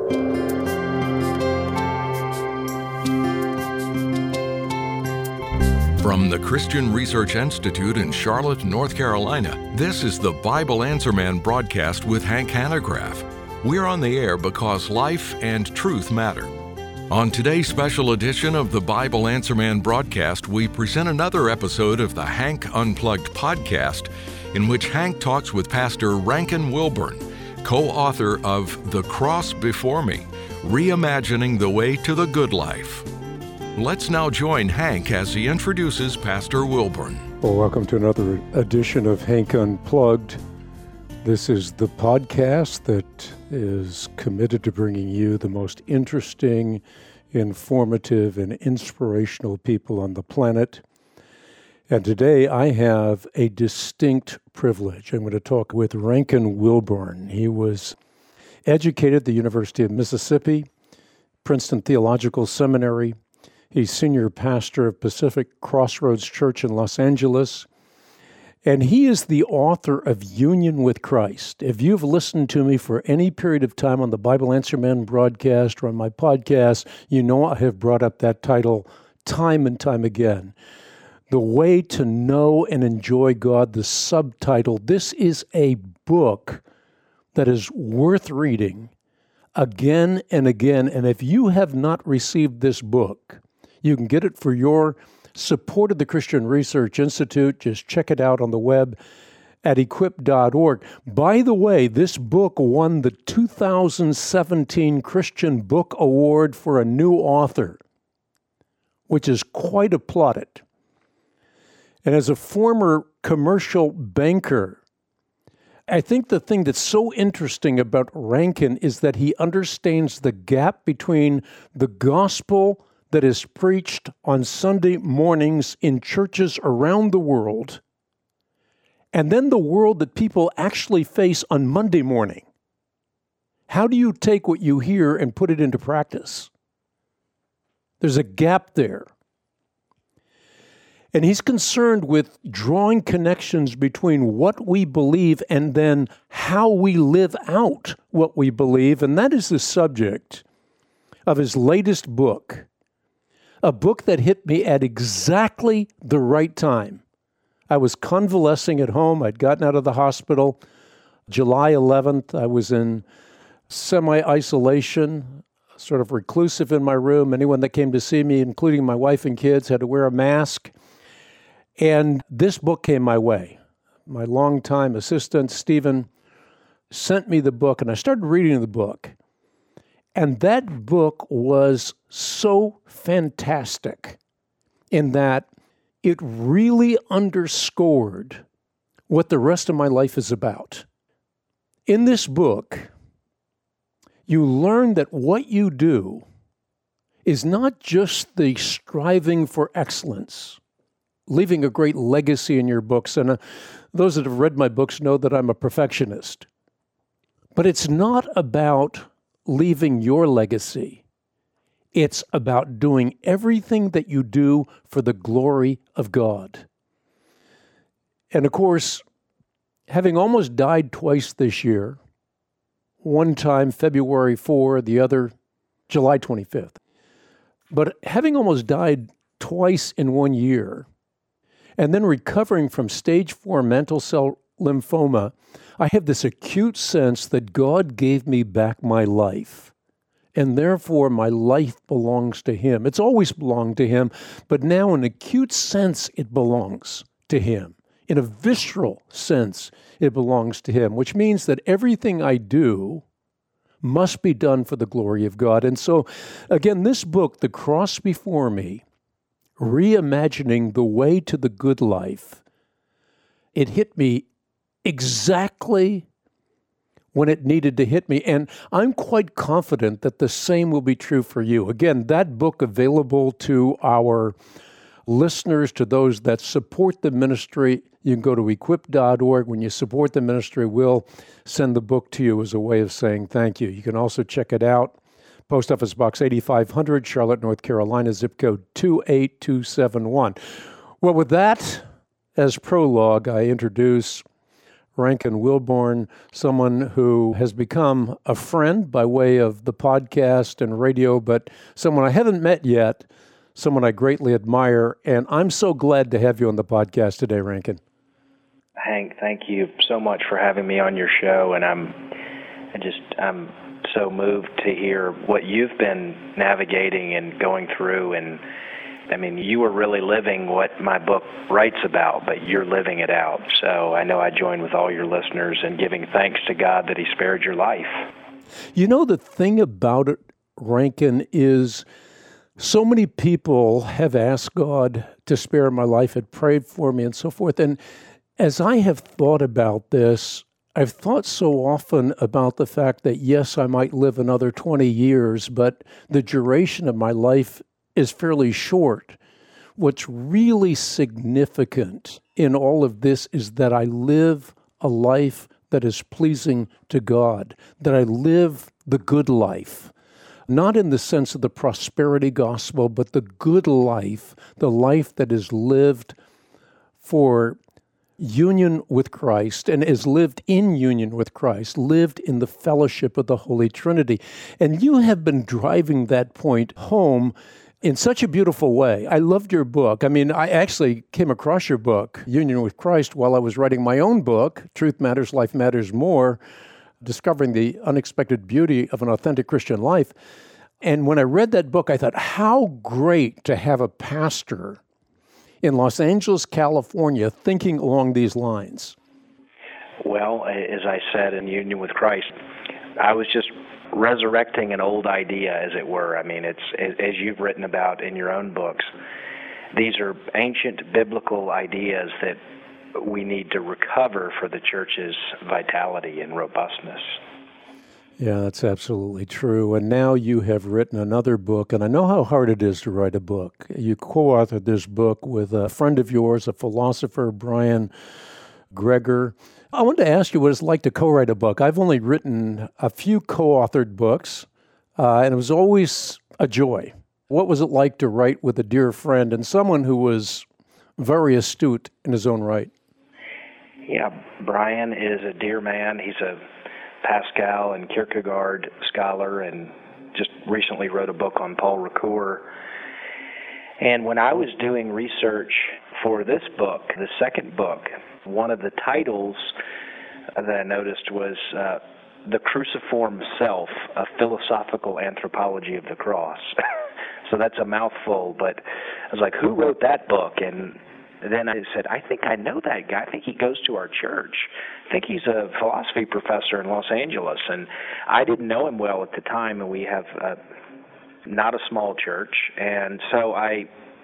From the Christian Research Institute in Charlotte, North Carolina, this is the Bible Answer Man broadcast with Hank Hanegraaff. We're on the air because life and truth matter. On today's special edition of the Bible Answer Man broadcast, we present another episode of the Hank Unplugged podcast, in which Hank talks with Pastor Rankin Wilbourn, co-author of The Cross Before Me, Reimagining the Way to the Good Life. Let's now join Hank as he introduces Pastor Wilbourn. Well, welcome to another edition of Hank Unplugged. This is the podcast that is committed to bringing you the most interesting, informative, and inspirational people on the planet. And today I have a distinct privilege. I'm going to talk with Rankin Wilbourn. He was educated at the University of Mississippi, Princeton Theological Seminary. He's senior pastor of Pacific Crossroads Church in Los Angeles, and he is the author of Union with Christ. If you've listened to me for any period of time on the Bible Answer Man broadcast or on my podcast, you know I have brought up that title time and time again. The Way to Know and Enjoy God, the subtitle. This is a book that is worth reading again and again, and if you have not received this book, you can get it for your support of the Christian Research Institute. Just check it out on the web at equip.org. By the way, this book won the 2017 Christian Book Award for a new author, which is quite a plaudit. And as a former commercial banker, I think the thing that's so interesting about Rankin is that he understands the gap between the gospel that is preached on Sunday mornings in churches around the world, and then the world that people actually face on Monday morning. How do you take what you hear and put it into practice? There's a gap there. And he's concerned with drawing connections between what we believe and then how we live out what we believe, and that is the subject of his latest book. A book that hit me at exactly the right time. I was convalescing at home. I'd gotten out of the hospital. July 11th, I was in semi-isolation, sort of reclusive in my room. Anyone that came to see me, including my wife and kids, had to wear a mask. And this book came my way. My longtime assistant, Stephen, sent me the book, and I started reading the book. And that book was so fantastic in that it really underscored what the rest of my life is about. In this book, you learn that what you do is not just the striving for excellence, leaving a great legacy in your books. And those that have read my books know that I'm a perfectionist. But it's not about leaving your legacy. It's about doing everything that you do for the glory of God. And of course, having almost died twice this year, one time February 4, the other July 25th, but having almost died twice in 1 year, and then recovering from stage 4 mantle cell lymphoma, I have this acute sense that God gave me back my life, and therefore my life belongs to Him. It's always belonged to Him, but now in an acute sense it belongs to Him. In a visceral sense, it belongs to Him, which means that everything I do must be done for the glory of God. And so, again, this book, The Cross Before Me, Reimagining the Way to the Good Life, it hit me exactly when it needed to hit me. And I'm quite confident that the same will be true for you. Again, that book available to our listeners, to those that support the ministry, you can go to equip.org. When you support the ministry, we'll send the book to you as a way of saying thank you. You can also check it out. Post Office Box 8500, Charlotte, North Carolina, zip code 28271. Well, with that as prologue, I introduce Rankin Wilbourn, someone who has become a friend by way of the podcast and radio, but someone I haven't met yet, someone I greatly admire, and I'm so glad to have you on the podcast today, Rankin. Hank, thank you so much for having me on your show, and I'm so moved to hear what you've been navigating and going through. And I mean, you are really living what my book writes about, but you're living it out. So I know I join with all your listeners in giving thanks to God that He spared your life. You know, the thing about it, Rankin, is so many people have asked God to spare my life, had prayed for me and so forth. And as I have thought about this, I've thought so often about the fact that, yes, I might live another 20 years, but the duration of my life is fairly short. What's really significant in all of this is that I live a life that is pleasing to God, that I live the good life, not in the sense of the prosperity gospel, but the good life, the life that is lived for union with Christ and is lived in union with Christ, lived in the fellowship of the Holy Trinity. And you have been driving that point home in such a beautiful way. I loved your book. I mean, I actually came across your book, Union with Christ, while I was writing my own book, Truth Matters, Life Matters More, Discovering the Unexpected Beauty of an Authentic Christian Life. And when I read that book, I thought, how great to have a pastor in Los Angeles, California, thinking along these lines. Well, as I said in Union with Christ, I was just resurrecting an old idea, as it were. I mean, it's as you've written about in your own books, these are ancient biblical ideas that we need to recover for the church's vitality and robustness. Yeah, that's absolutely true. And now you have written another book, and I know how hard it is to write a book. You co-authored this book with a friend of yours, a philosopher, Brian Greger. I wanted to ask you what it's like to co-write a book. I've only written a few co-authored books, and it was always a joy. What was it like to write with a dear friend and someone who was very astute in his own right? Yeah, Brian is a dear man. He's a Pascal and Kierkegaard scholar and just recently wrote a book on Paul Ricoeur. And when I was doing research for this book, the second book, one of the titles that I noticed was The Cruciform Self, A Philosophical Anthropology of the Cross. So that's a mouthful, but I was like, who wrote that book? And then I said, I think I know that guy. I think he goes to our church. I think he's a philosophy professor in Los Angeles. And I didn't know him well at the time, and we have not a small church. And so I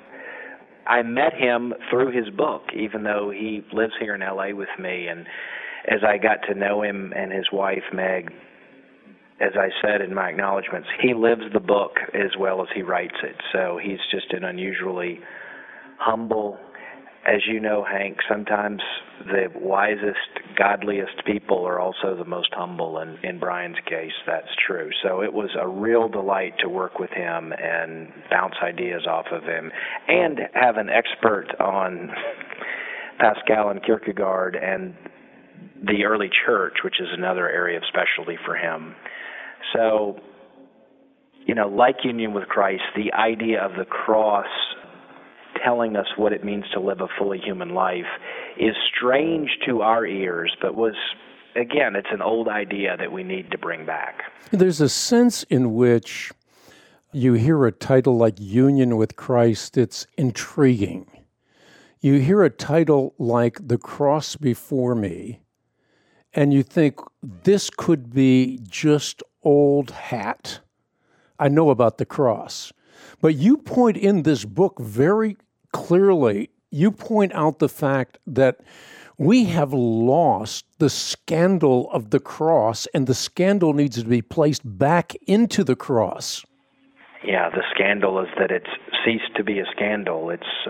met him through his book, even though he lives here in L.A. with me. And as I got to know him and his wife, Meg, as I said in my acknowledgments, he lives the book as well as he writes it. So he's just an unusually humble. As you know, Hank, sometimes the wisest, godliest people are also the most humble, and in Brian's case, that's true. So it was a real delight to work with him and bounce ideas off of him and have an expert on Pascal and Kierkegaard and the early church, which is another area of specialty for him. So, you know, like Union with Christ, the idea of the cross telling us what it means to live a fully human life is strange to our ears, but was, again, it's an old idea that we need to bring back. There's a sense in which you hear a title like Union with Christ, it's intriguing. You hear a title like The Cross Before Me, and you think, this could be just old hat. I know about the cross. But you point in this book very clearly, you point out the fact that we have lost the scandal of the cross, and the scandal needs to be placed back into the cross. Yeah, the scandal is that it's ceased to be a scandal.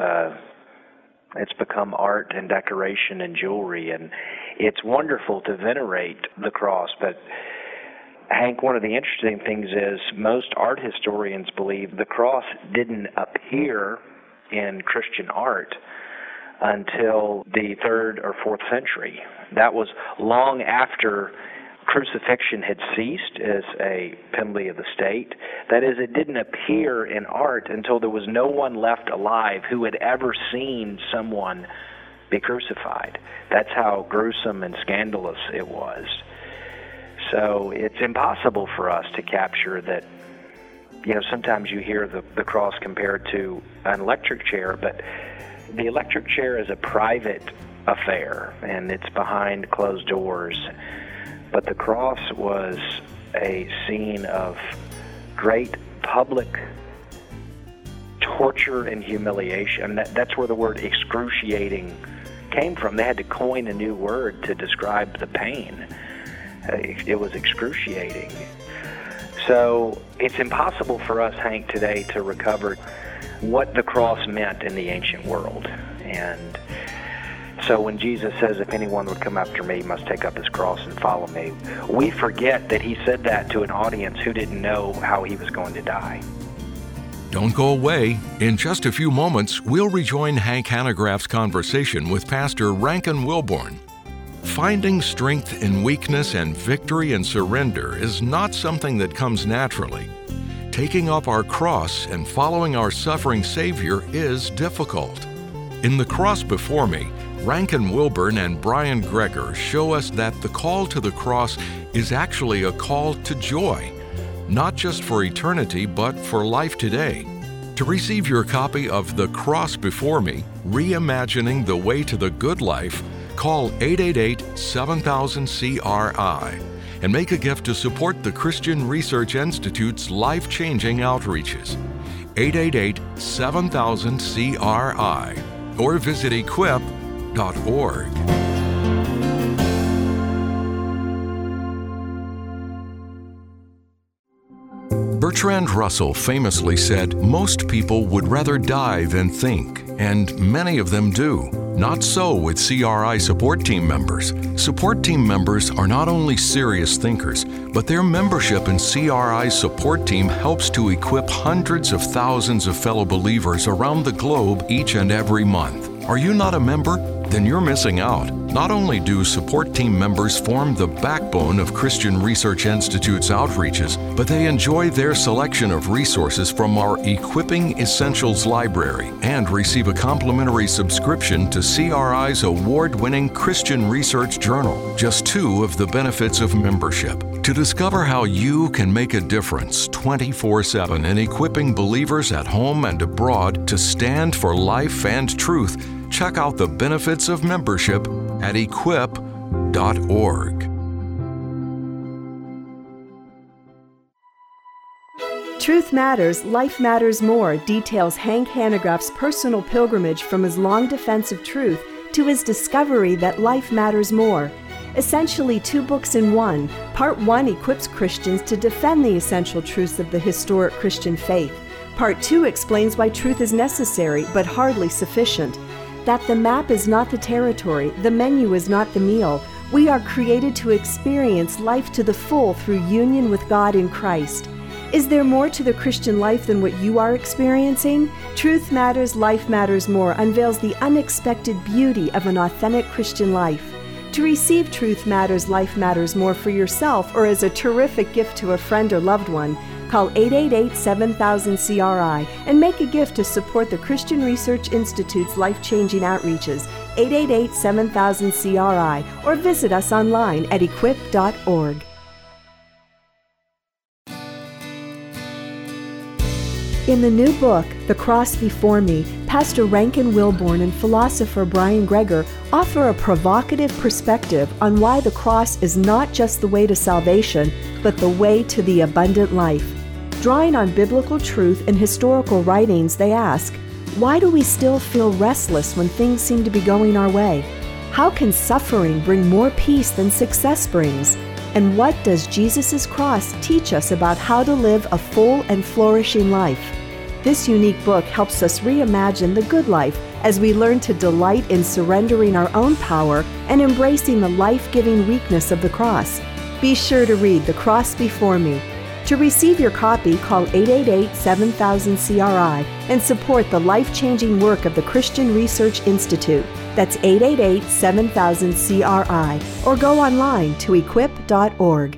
It's become art and decoration and jewelry, and it's wonderful to venerate the cross, but Hank, one of the interesting things is most art historians believe the cross didn't appear in Christian art until the 3rd or 4th century. That was long after crucifixion had ceased as a penalty of the state. That is, it didn't appear in art until there was no one left alive who had ever seen someone be crucified. That's how gruesome and scandalous it was. So it's impossible for us to capture that. Sometimes you hear the cross compared to an electric chair, but the electric chair is a private affair, and it's behind closed doors. But the cross was a scene of great public torture and humiliation. That's where the word excruciating came from. They had to coin a new word to describe the pain. It was excruciating. So it's impossible for us, Hank, today to recover what the cross meant in the ancient world. And so when Jesus says, if anyone would come after me, he must take up his cross and follow me, we forget that he said that to an audience who didn't know how he was going to die. Don't go away. In just a few moments, we'll rejoin Hank Hanegraaff's conversation with Pastor Rankin Wilbourn. Finding strength in weakness and victory in surrender is not something that comes naturally. Taking up our cross and following our suffering Savior is difficult. In The Cross Before Me, Rankin Wilbourn and Brian Greger show us that the call to the cross is actually a call to joy, not just for eternity, but for life today. To receive your copy of The Cross Before Me, Reimagining the Way to the Good Life, call 888-7000-CRI and make a gift to support the Christian Research Institute's life-changing outreaches. 888-7000-CRI or visit equip.org. Bertrand Russell famously said, "Most people would rather die than think," and many of them do. Not so with CRI support team members. Support team members are not only serious thinkers, but their membership in CRI's support team helps to equip hundreds of thousands of fellow believers around the globe each and every month. Are you not a member? Then you're missing out. Not only do support team members form the backbone of Christian Research Institute's outreaches, but they enjoy their selection of resources from our Equipping Essentials library and receive a complimentary subscription to CRI's award-winning Christian Research Journal, just two of the benefits of membership. To discover how you can make a difference 24/7 in equipping believers at home and abroad to stand for life and truth, check out the benefits of membership at equip.org. Truth Matters, Life Matters More details Hank Hanegraaff's personal pilgrimage from his long defense of truth to his discovery that life matters more. Essentially 2 books in one, Part 1 equips Christians to defend the essential truths of the historic Christian faith. Part 2 explains why truth is necessary but hardly sufficient. That the map is not the territory, the menu is not the meal. We are created to experience life to the full through union with God in Christ. Is there more to the Christian life than what you are experiencing? Truth Matters, Life Matters More unveils the unexpected beauty of an authentic Christian life. To receive Truth Matters, Life Matters More for yourself or as a terrific gift to a friend or loved one, call 888-7000-CRI and make a gift to support the Christian Research Institute's life-changing outreaches, 888-7000-CRI, or visit us online at equip.org. In the new book, The Cross Before Me, Pastor Rankin Wilbourn and philosopher Brian Greger offer a provocative perspective on why the cross is not just the way to salvation, but the way to the abundant life. Drawing on biblical truth and historical writings, they ask, why do we still feel restless when things seem to be going our way? How can suffering bring more peace than success brings? And what does Jesus' cross teach us about how to live a full and flourishing life? This unique book helps us reimagine the good life as we learn to delight in surrendering our own power and embracing the life-giving weakness of the cross. Be sure to read The Cross Before Me. To To receive your copy, call 888-7000-CRI and support the life-changing work of the Christian Research Institute. That's 888-7000-CRI, or go online to equip.org.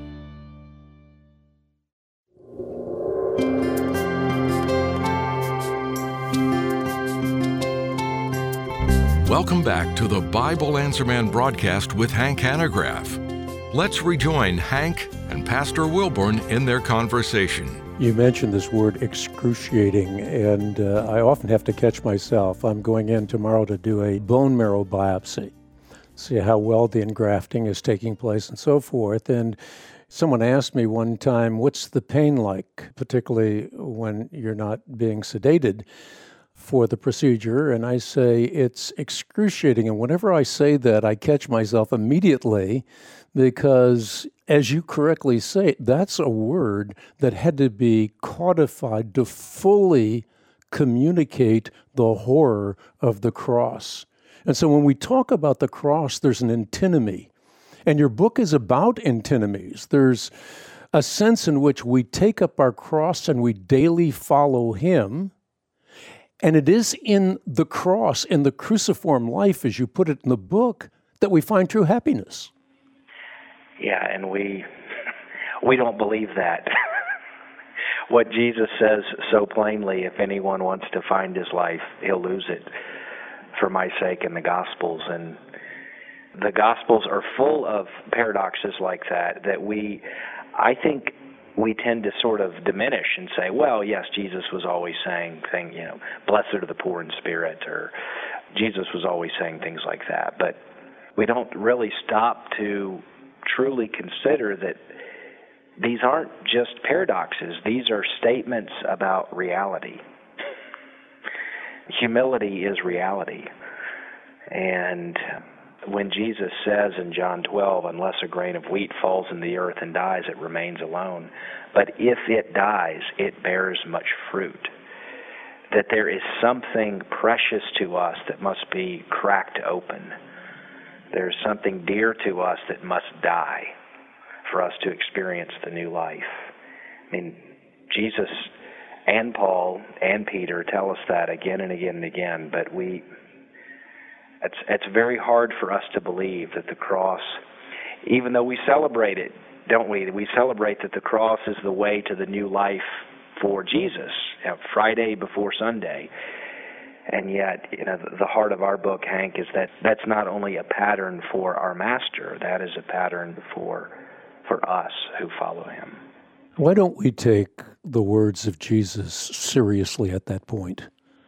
Welcome back to the Bible Answer Man broadcast with Hank Hanegraaff. Let's rejoin Hank and Pastor Wilborn in their conversation. You mentioned this word excruciating, and I often have to catch myself. I'm going in tomorrow to do a bone marrow biopsy, see how well the engrafting is taking place and so forth. And someone asked me one time, what's the pain like, particularly when you're not being sedated for the procedure? And I say it's excruciating. And whenever I say that, I catch myself immediately because, as you correctly say, that's a word that had to be codified to fully communicate the horror of the cross. And so when we talk about the cross, there's an antinomy. And your book is about antinomies. There's a sense in which we take up our cross and we daily follow Him. And it is in the cross, in the cruciform life, as you put it in the book, that we find true happiness. Yeah, and we don't believe that. What Jesus says so plainly, if anyone wants to find his life, he'll lose it for my sake in the Gospels. And the Gospels are full of paradoxes like that I think we tend to sort of diminish and say, well, yes, Jesus was always saying blessed are the poor in spirit, or Jesus was always saying things like that. But we don't really stop to truly consider that these aren't just paradoxes. These are statements about reality. Humility is reality. And when Jesus says in John 12, unless a grain of wheat falls in the earth and dies, it remains alone. But if it dies, it bears much fruit. That there is something precious to us that must be cracked open. There's something dear to us that must die for us to experience the new life. I mean, Jesus and Paul and Peter tell us that again and again and again, but it's very hard for us to believe that the cross, even though we celebrate it, don't we? We celebrate that the cross is the way to the new life for Jesus, Friday before Sunday. And yet, the heart of our book, Hank, is that that's not only a pattern for our Master, that is a pattern for us who follow Him. Why don't we take the words of Jesus seriously at that point?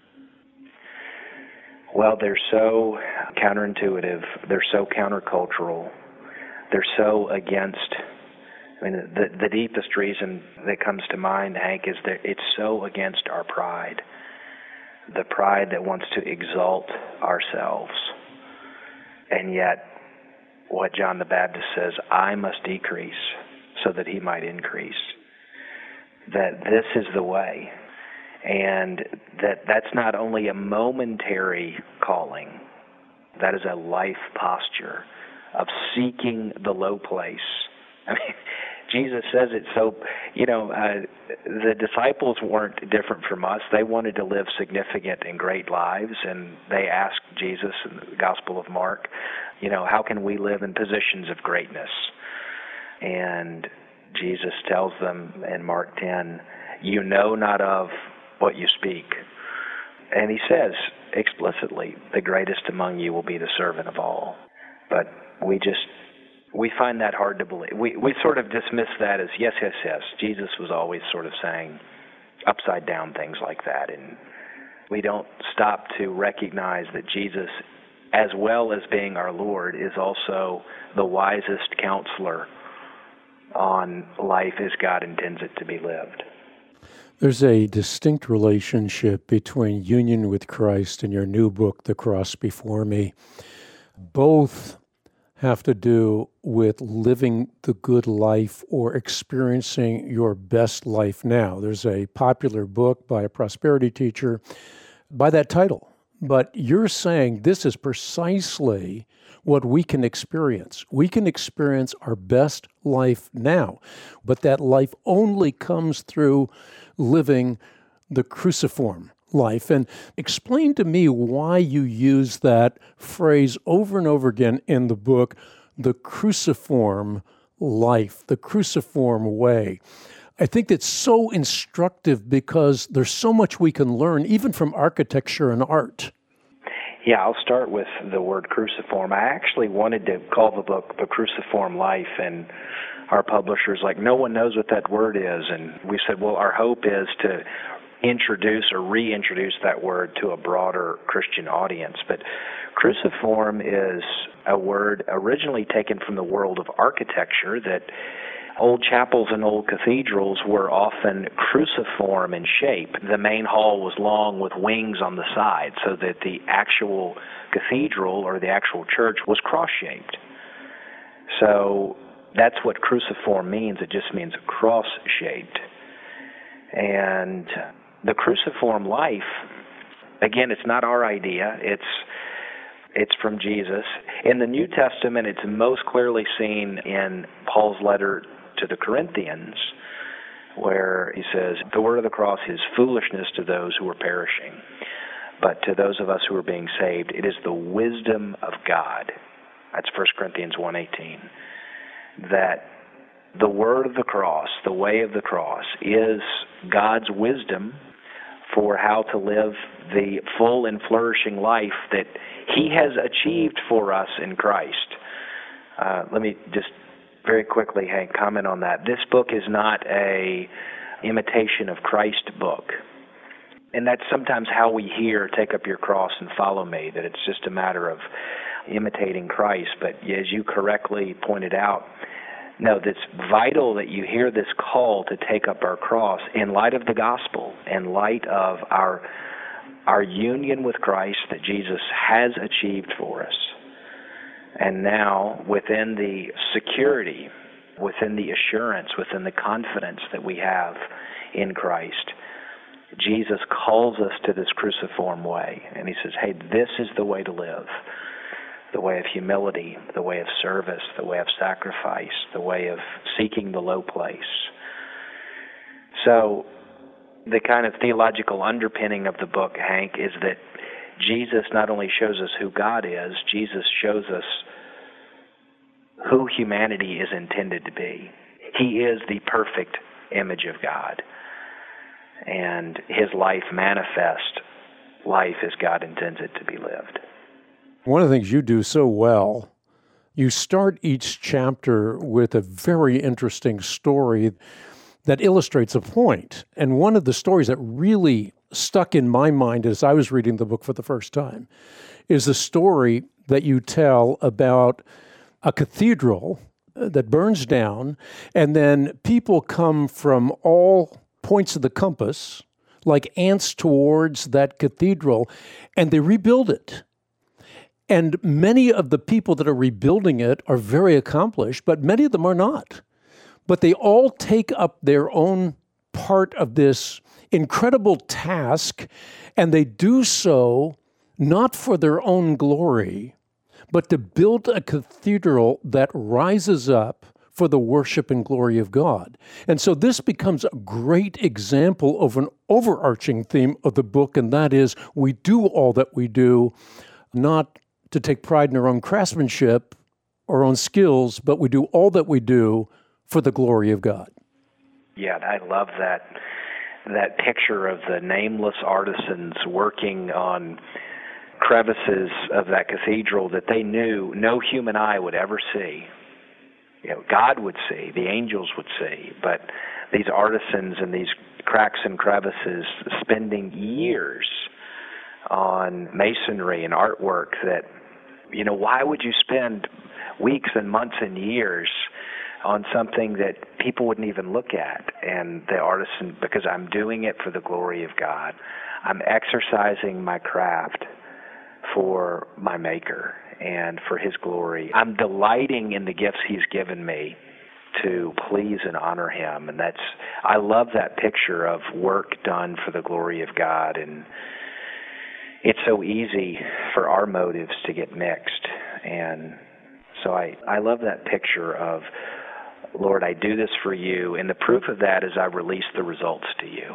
Well, they're so counterintuitive. They're so countercultural. They're so against, the deepest reason that comes to mind, Hank, is that it's so against our pride. The pride that wants to exalt ourselves. And yet, what John the Baptist says, I must decrease so that He might increase. That this is the way. And that's not only a momentary calling, that is a life posture of seeking the low place. Jesus says it so, the disciples weren't different from us. They wanted to live significant and great lives, and they asked Jesus in the Gospel of Mark, how can we live in positions of greatness? And Jesus tells them in Mark 10, you know not of what you speak. And He says explicitly, the greatest among you will be the servant of all. But we find that hard to believe. We sort of dismiss that as, yes. Jesus was always sort of saying upside down things like that. And we don't stop to recognize that Jesus, as well as being our Lord, is also the wisest counselor on life as God intends it to be lived. There's a distinct relationship between union with Christ and your new book, The Cross Before Me. Both have to do with living the good life or experiencing your best life now. There's a popular book by a prosperity teacher by that title. But you're saying this is precisely what we can experience. We can experience our best life now, but that life only comes through living the cruciform life. And explain to me why you use that phrase over and over again in the book, the cruciform life, the cruciform way. I think that's so instructive because there's so much we can learn, even from architecture and art. Yeah, I'll start with the word cruciform. I actually wanted to call the book The Cruciform Life, and our publisher's like, no one knows what that word is. And we said, well, our hope is to introduce or reintroduce that word to a broader Christian audience. But cruciform is a word originally taken from the world of architecture, that old chapels and old cathedrals were often cruciform in shape. The main hall was long with wings on the side, so that the actual cathedral or the actual church was cross-shaped. So that's what cruciform means. It just means cross-shaped. And the cruciform life, again, it's not our idea. It's from Jesus. In the New Testament, it's most clearly seen in Paul's letter to the Corinthians, where he says, the word of the cross is foolishness to those who are perishing, but to those of us who are being saved, it is the wisdom of God. That's 1 Corinthians 1:18. That the word of the cross, the way of the cross, is God's wisdom for how to live the full and flourishing life that He has achieved for us in Christ. Let me just very quickly, Hank, comment on that. This book is not a imitation of Christ book. And that's sometimes how we hear, take up your cross and follow me, that it's just a matter of imitating Christ. But as you correctly pointed out, no, it's vital that you hear this call to take up our cross in light of the gospel, in light of our union with Christ that Jesus has achieved for us. And now, within the security, within the assurance, within the confidence that we have in Christ, Jesus calls us to this cruciform way. And He says, hey, this is the way to live. The way of humility, the way of service, the way of sacrifice, the way of seeking the low place. So the kind of theological underpinning of the book, Hank, is that Jesus not only shows us who God is, Jesus shows us who humanity is intended to be. He is the perfect image of God. And His life manifests life as God intends it to be lived. One of the things you do so well, you start each chapter with a very interesting story that illustrates a point. And one of the stories that really stuck in my mind as I was reading the book for the first time is the story that you tell about a cathedral that burns down, and then people come from all points of the compass, like ants towards that cathedral, and they rebuild it. And many of the people that are rebuilding it are very accomplished, but many of them are not. But they all take up their own part of this incredible task, and they do so not for their own glory, but to build a cathedral that rises up for the worship and glory of God. And so this becomes a great example of an overarching theme of the book, and that is we do all that we do, not to take pride in our own craftsmanship, our own skills, but we do all that we do for the glory of God. Yeah, I love that picture of the nameless artisans working on crevices of that cathedral that they knew no human eye would ever see. You know, God would see, the angels would see, but these artisans in these cracks and crevices spending years on masonry and artwork that, you know, why would you spend weeks and months and years on something that people wouldn't even look at? And the artisan, because I'm doing it for the glory of God. I'm exercising my craft for my Maker and for His glory. I'm delighting in the gifts He's given me to please and honor Him. And I love that picture of work done for the glory of God. And it's so easy for our motives to get mixed. And so I love that picture of, Lord, I do this for you, and the proof of that is I release the results to you.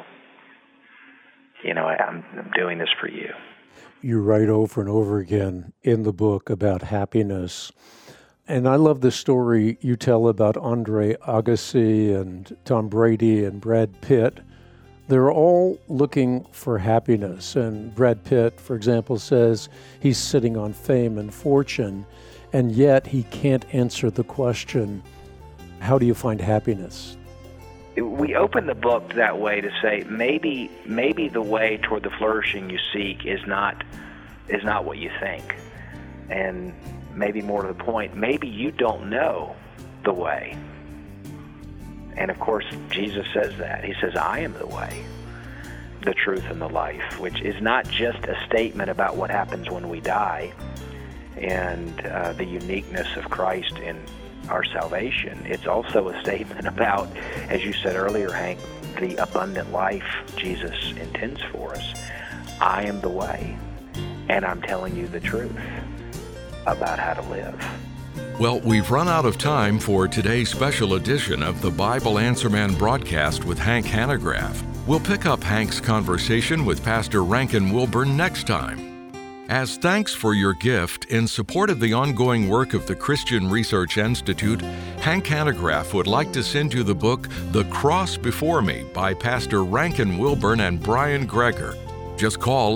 I'm doing this for you. You write over and over again in the book about happiness. And I love the story you tell about Andre Agassi and Tom Brady and Brad Pitt. They're all looking for happiness. And Brad Pitt, for example, says he's sitting on fame and fortune, and yet he can't answer the question, how do you find happiness? We open the book that way to say maybe the way toward the flourishing you seek is not what you think. And maybe more to the point, maybe you don't know the way. And of course, Jesus says that. He says, I am the way, the truth, and the life, which is not just a statement about what happens when we die and the uniqueness of Christ in our salvation. It's also a statement about, as you said earlier, Hank, the abundant life Jesus intends for us. I am the way, and I'm telling you the truth about how to live. Well, we've run out of time for today's special edition of the Bible Answer Man broadcast with Hank Hanegraaff. We'll pick up Hank's conversation with Pastor Rankin Wilburn next time. As thanks for your gift in support of the ongoing work of the Christian Research Institute, Hank Hanegraaff would like to send you the book, The Cross Before Me, by Pastor Rankin Wilburn and Brian Greger. Just call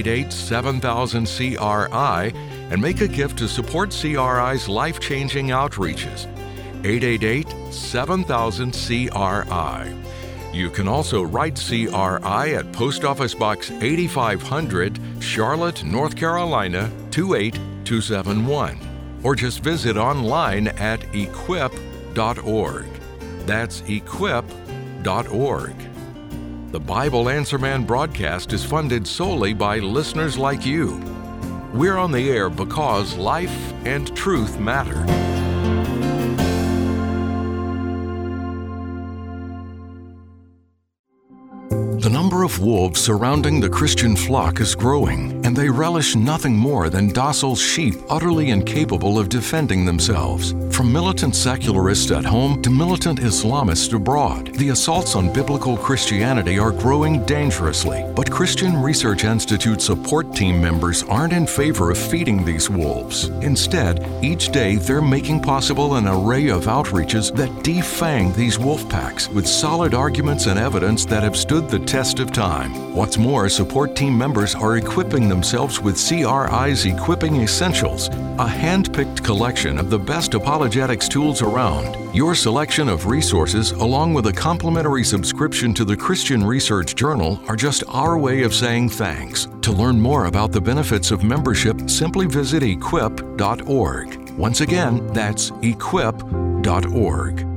888-7000-CRI and make a gift to support CRI's life-changing outreaches. 888-7000-CRI. You can also write CRI at Post Office Box 8500, Charlotte, North Carolina, 28271. Or just visit online at equip.org. That's equip.org. The Bible Answer Man broadcast is funded solely by listeners like you. We're on the air because life and truth matter. The number of wolves surrounding the Christian flock is growing, and they relish nothing more than docile sheep utterly incapable of defending themselves. From militant secularists at home to militant Islamists abroad, the assaults on biblical Christianity are growing dangerously. But Christian Research Institute support team members aren't in favor of feeding these wolves. Instead, each day they're making possible an array of outreaches that defang these wolf packs with solid arguments and evidence that have stood the test of time. What's more, support team members are equipping themselves with CRI's Equipping Essentials, a hand-picked collection of the best apologetics tools around. Your selection of resources, along with a complimentary subscription to the Christian Research Journal, are just our way of saying thanks. To learn more about the benefits of membership, simply visit equip.org. Once again, that's equip.org.